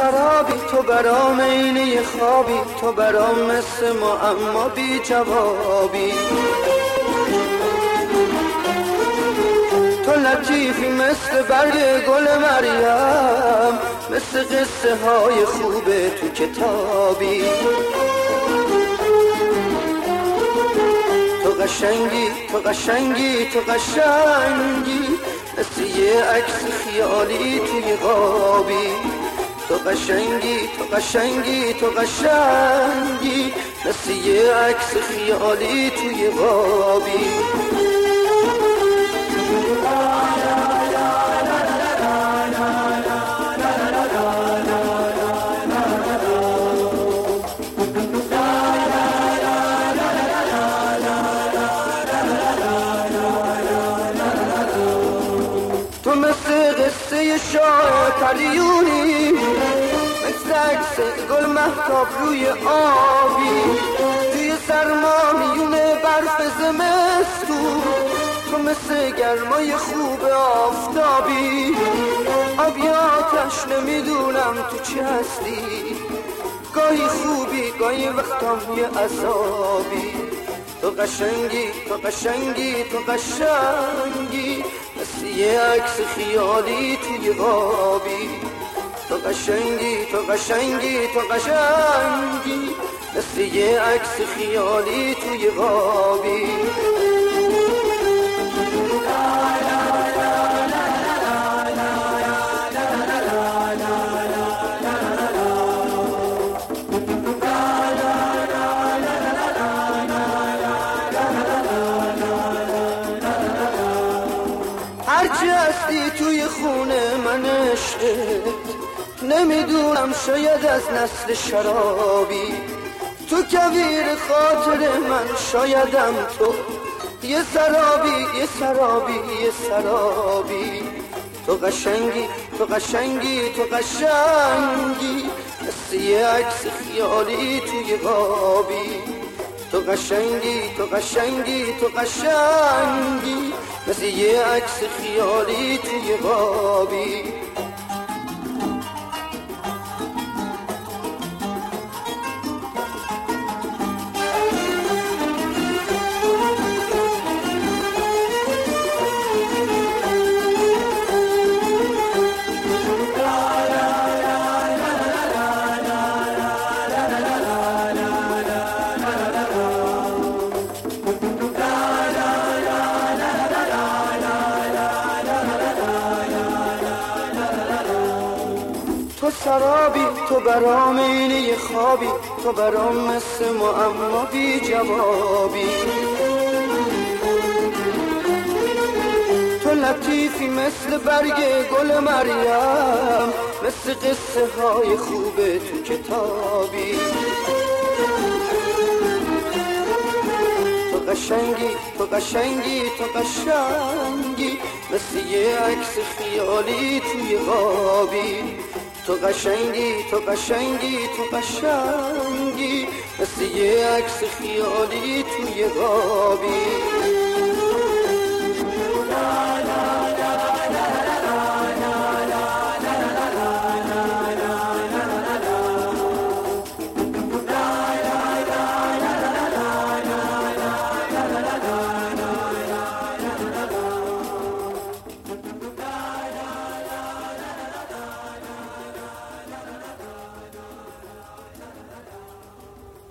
سرابی، تو برام عینه خوابی، تو برام مثل معما بی جوابی. تو لطیفی مثل برگ گل مریم، مثل قصه های خوبه تو کتابی. تو قشنگی، تو قشنگی، تو قشنگی، مثل یه عکس خیالی توی غابی. تو قشنگی، تو قشنگی، تو قشنگی، مثل یه عکس خیالی توی غابی. تو مثل قصه شاه پریونی، مثل عکس گل مهتاب روی آبی. توی سرما میونه برف زمستون، تو مثل گرمای خوب آفتابی. آبی آتش نمیدونم تو چی هستی، گاهی خوبی گاهی وقتام یه عذابی. تو قشنگی، تو قشنگی، تو قشنگی، مثل یه عکس خیالی توی غابی. تو قشنگی، تو قشنگی، تو قشنگی، مثل یه عکس خیالی توی غابی. هرچی هستی توی خونه من عشقت، نمیدونم شاید از نسل شرابی. تو کویر خاطر من شایدم تو، یه سرابی، یه سرابی، یه سرابی. تو قشنگی، تو قشنگی، تو قشنگی، مثل یه عکس خیالی توی غابی. تو قشنگی، تو قشنگی، تو قشنگی، مثل یه عکس خیالی توی غابی. تو سرابی، تو برام عینه خوابی، تو برام مثل معما بی جوابی. تو لطیفی مثل برگ گل مریم، مثل قصه های خوبه تو کتابی. تو قشنگی، تو قشنگی، تو قشنگی، مثل یه عکس خیالی توی غابی. تو قشنگی، تو قشنگی، تو قشنگی، مثل یه عکس خیالی توی غابی.